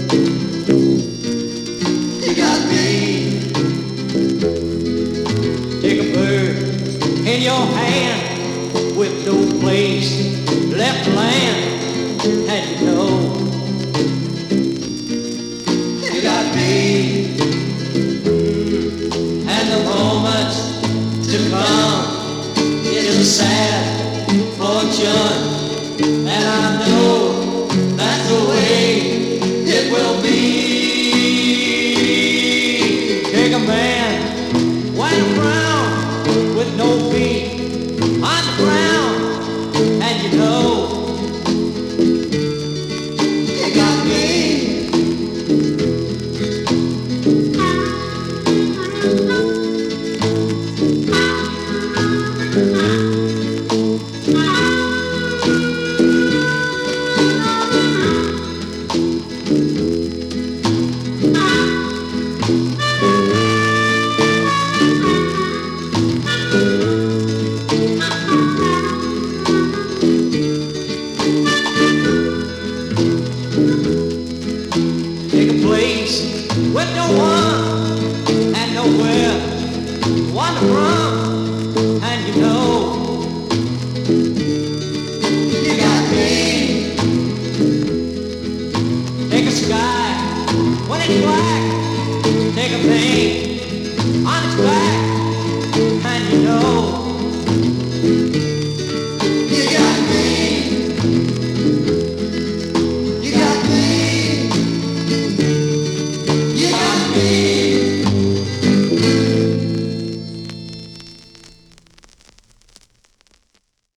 You got me. Take a bird in your hand with no place left to land, and you know you got me. And the moment to come is a sad fortune, and I know that's the way it will be. Take a man white and brown with no feet on the ground, and you know you got me. Take a place with no one and nowhere to wander from, and you know you got me. Take a sky when it's black, take a pain on its back.